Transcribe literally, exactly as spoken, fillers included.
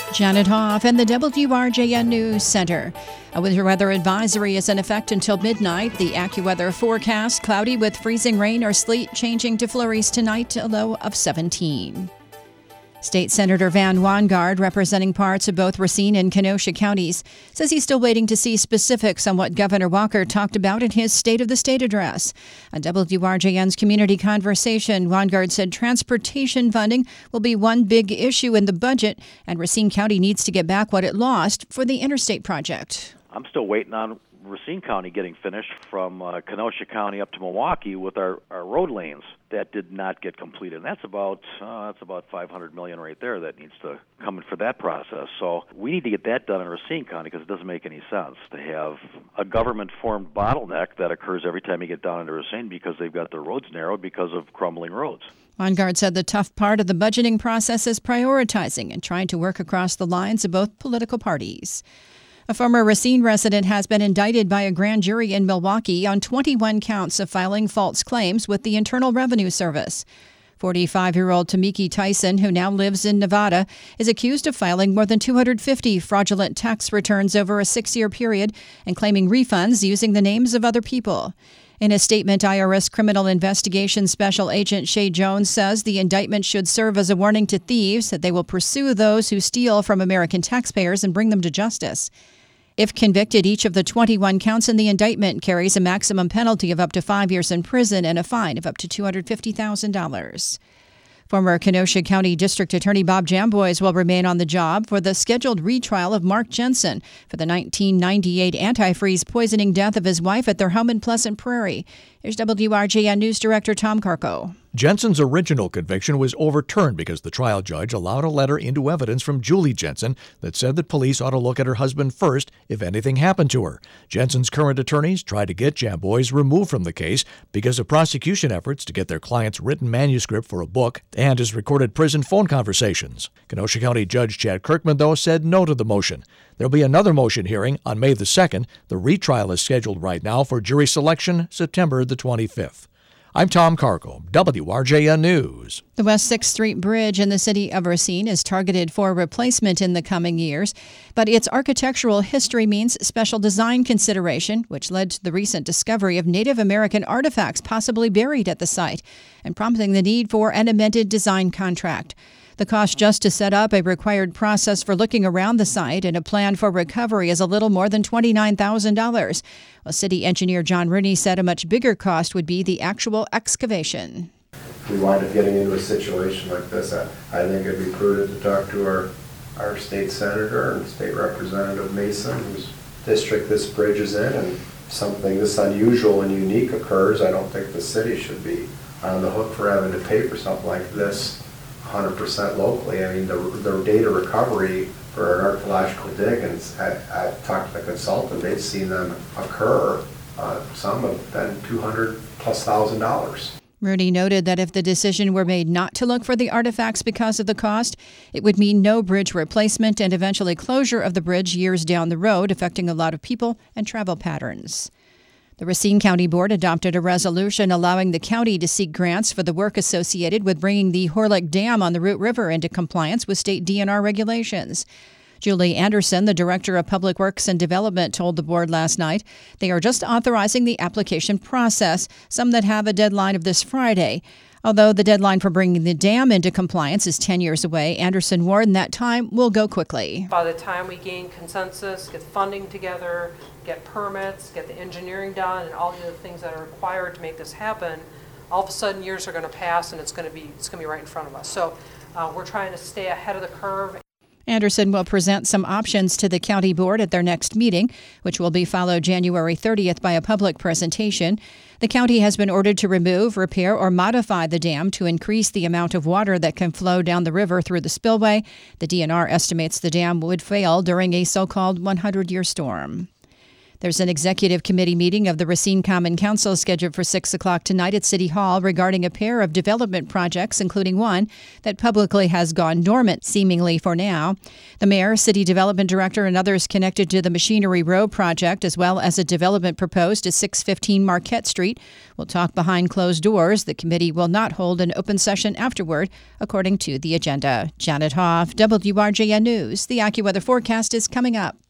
Janet Hoff and the W R J N News Center. A winter weather advisory is in effect until midnight. The AccuWeather forecast, cloudy with freezing rain or sleet, changing to flurries tonight to a low of seventeen. State Senator Van Wanggaard, representing parts of both Racine and Kenosha counties, says he's still waiting to see specifics on what Governor Walker talked about in his State of the State address. On W R J N's Community Conversation, Wanggaard said transportation funding will be one big issue in the budget, and Racine County needs to get back what it lost for the interstate project. I'm still waiting on Racine County getting finished from uh, Kenosha County up to Milwaukee with our, our road lanes. That did not get completed. And that's about uh, that's about five hundred million dollars right there that needs to come in for that process. So we need to get that done in Racine County because it doesn't make any sense to have a government-formed bottleneck that occurs every time you get down into Racine because they've got their roads narrowed because of crumbling roads. Wanggaard said the tough part of the budgeting process is prioritizing and trying to work across the lines of both political parties. A former Racine resident has been indicted by a grand jury in Milwaukee on twenty-one counts of filing false claims with the Internal Revenue Service. forty-five-year-old Tamiki Tyson, who now lives in Nevada, is accused of filing more than two hundred fifty fraudulent tax returns over a six-year period and claiming refunds using the names of other people. In a statement, I R S Criminal Investigations Special Agent Shay Jones says the indictment should serve as a warning to thieves that they will pursue those who steal from American taxpayers and bring them to justice. If convicted, each of the twenty-one counts in the indictment carries a maximum penalty of up to five years in prison and a fine of up to two hundred fifty thousand dollars. Former Kenosha County District Attorney Bob Jamboys will remain on the job for the scheduled retrial of Mark Jensen for the nineteen ninety-eight antifreeze poisoning death of his wife at their home in Pleasant Prairie. Here's W R J N News Director Tom Carco. Jensen's original conviction was overturned because the trial judge allowed a letter into evidence from Julie Jensen that said that police ought to look at her husband first if anything happened to her. Jensen's current attorneys tried to get Jamboys removed from the case because of prosecution efforts to get their client's written manuscript for a book and his recorded prison phone conversations. Kenosha County Judge Chad Kirkman, though, said no to the motion. There'll be another motion hearing on May the second. The retrial is scheduled right now for jury selection September the twenty-fifth. I'm Tom Carco, W R J N News. The West sixth Street Bridge in the city of Racine is targeted for replacement in the coming years, but its architectural history means special design consideration, which led to the recent discovery of Native American artifacts possibly buried at the site and prompting the need for an amended design contract. The cost just to set up a required process for looking around the site and a plan for recovery is a little more than twenty-nine thousand dollars. Well, City Engineer John Rooney said a much bigger cost would be the actual excavation. If we wind up getting into a situation like this, I, I think it'd be prudent to talk to our, our state senator and state representative Mason, whose district this bridge is in, and if something this unusual and unique occurs, I don't think the city should be on the hook for having to pay for something like this one hundred percent locally. I mean, the, the data recovery for an archaeological dig, and I, I talked to the consultant, they've seen them occur. Uh, some have been two hundred plus thousand dollars. Rooney noted that if the decision were made not to look for the artifacts because of the cost, it would mean no bridge replacement and eventually closure of the bridge years down the road, affecting a lot of people and travel patterns. The Racine County Board adopted a resolution allowing the county to seek grants for the work associated with bringing the Horlick Dam on the Root River into compliance with state D N R regulations. Julie Anderson, the Director of Public Works and Development, told the board last night they are just authorizing the application process, some that have a deadline of this Friday. Although the deadline for bringing the dam into compliance is ten years away, Anderson warned that time will go quickly. By the time we gain consensus, get funding together, get permits, get the engineering done, and all the other things that are required to make this happen, all of a sudden years are going to pass and it's going to be it's going to be right in front of us. So uh, we're trying to stay ahead of the curve. Anderson will present some options to the county board at their next meeting, which will be followed January thirtieth by a public presentation. The county has been ordered to remove, repair, or modify the dam to increase the amount of water that can flow down the river through the spillway. The D N R estimates the dam would fail during a so-called hundred-year storm. There's an executive committee meeting of the Racine Common Council scheduled for six o'clock tonight at City Hall regarding a pair of development projects, including one that publicly has gone dormant, seemingly for now. The mayor, city development director, and others connected to the Machinery Row project, as well as a development proposed at six fifteen Marquette Street, will talk behind closed doors. The committee will not hold an open session afterward, according to the agenda. Janet Hoff, W R J N News. The AccuWeather forecast is coming up.